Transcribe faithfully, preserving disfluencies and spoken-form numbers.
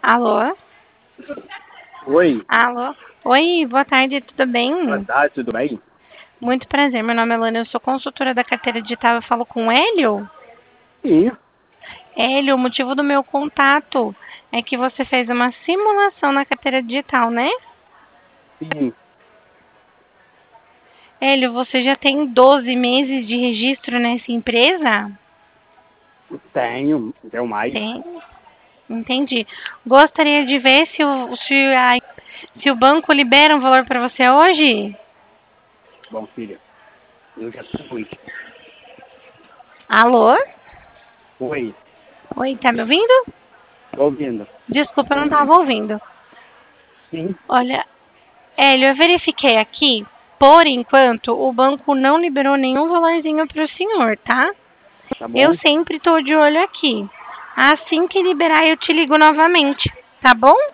Alô? Oi. Alô? Oi, boa tarde, tudo bem? Boa tarde, tudo bem? Muito prazer, meu nome é Lana, eu sou consultora da carteira digital, eu falo com o Hélio? Sim. Hélio, o motivo do meu contato é que você fez uma simulação na carteira digital, né? Sim. Hélio, você já tem doze meses de registro nessa empresa? Tenho, tenho mais. Tem. Entendi. Gostaria de ver se o, se a, se o banco libera um valor para você hoje? Bom, filha, eu já fui. Alô? Oi, Oi, tá me ouvindo? tô ouvindo. Desculpa, eu não estava ouvindo. Sim, Olha, Hélio, eu verifiquei aqui. Por enquanto, o banco não liberou nenhum valorzinho para o senhor, tá? tá Eu bom? sempre estou de olho aqui. Assim que liberar, eu te ligo novamente, tá bom?